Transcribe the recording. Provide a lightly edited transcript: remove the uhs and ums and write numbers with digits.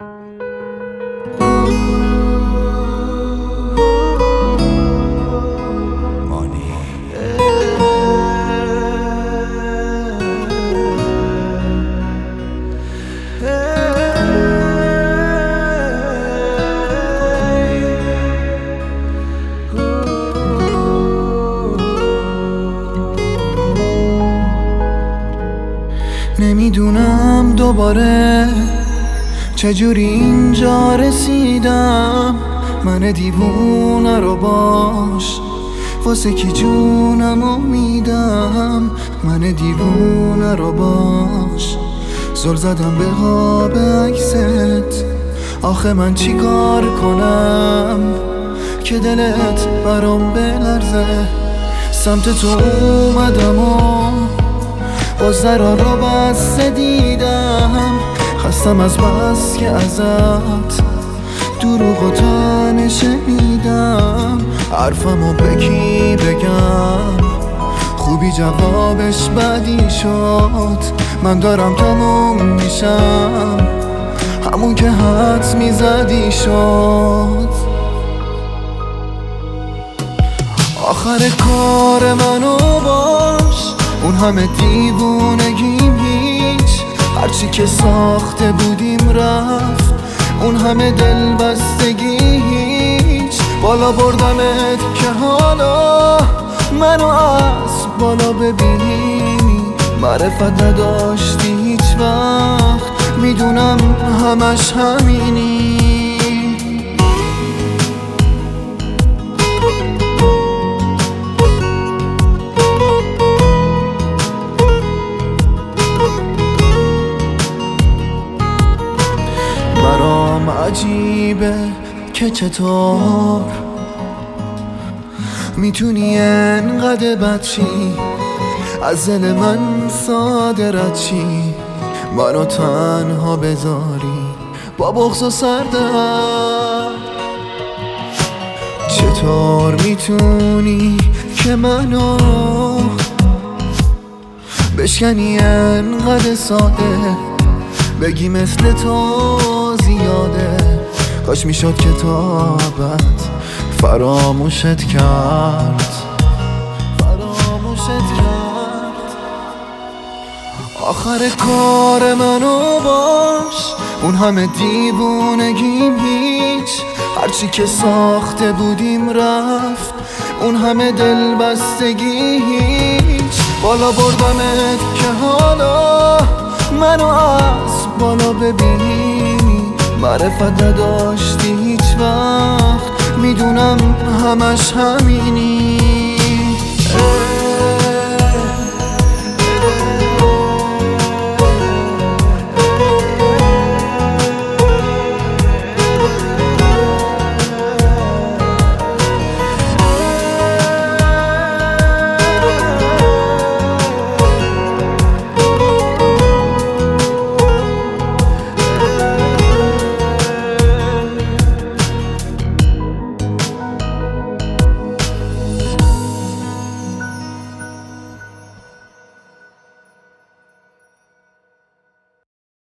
نمیدونم دوباره چجوری اینجا رسیدم. من دیوونه رو باش واسه کی جونمو میدم. من دیوونه رو باش زل زدم به قاب عکست. آخه من چی کار کنم که دلت برام بلرزه. سمت تو اومدم و باز ذرا رو بسته دیدم. خستم از بس که ازت دروغ و تنه شنیدم. حرفمو به کی بگم خوبی جوابش بدی شد. من دارم تموم میشم همون که حدس میزدی شد. آخر کار منو باش اون همه دیوونگیم هیچ. هرچی که ساخته بودیم رفت اون همه دل بستگی هیچ. بالا بردمت که حالا منو از بالا ببینی. معرفت نداشتی هیچ وقت میدونم همش همینی. برام عجیبه که چطور میتونی انقدر بد چی از دل من ساده رد چی. منو تنها بذاری با بغض و سردرد. چطور میتونی که منو بشکنی انقدر ساده بگی مثل تو زیاده. کاش میشد کتابت فراموشت کرد. آخر کار منو باش اون همه دیوونگیم هیچ. هرچی که ساخته بودیم رفت اون همه دل بستگی هیچ. بالا بردمت که حالا منو از بالا ببینی. معرفت نداشتی هیچ وقت میدونم همش همینی.